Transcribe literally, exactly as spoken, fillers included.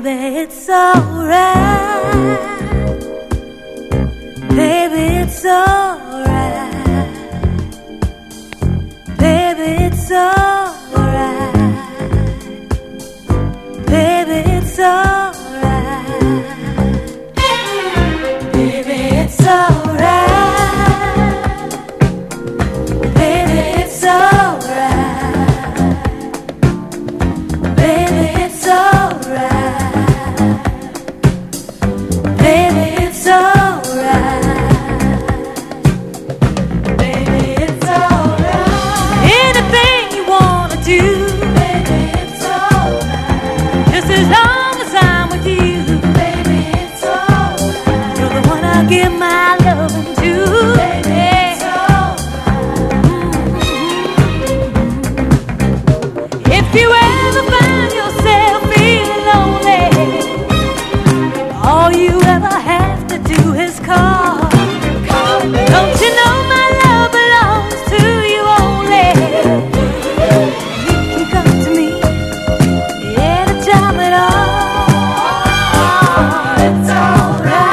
Baby, it's alright. Baby, it's alright. Baby, it's alright. Baby, it's alright. Baby, it's alright. Baby, it's alright. Baby, it's alright. Baby, it's alright. Baby, it's alright. Anything you wanna do, baby, it's alright. Just as long as I'm with you, baby, it's alright. You're the one I give my loving to, baby, it's alright. Mm-hmm. If you ever find yourself feeling lonely, all you ever have to do is call. Don't you know my love belongs to you only? You can come to me anytime at all. It's alright.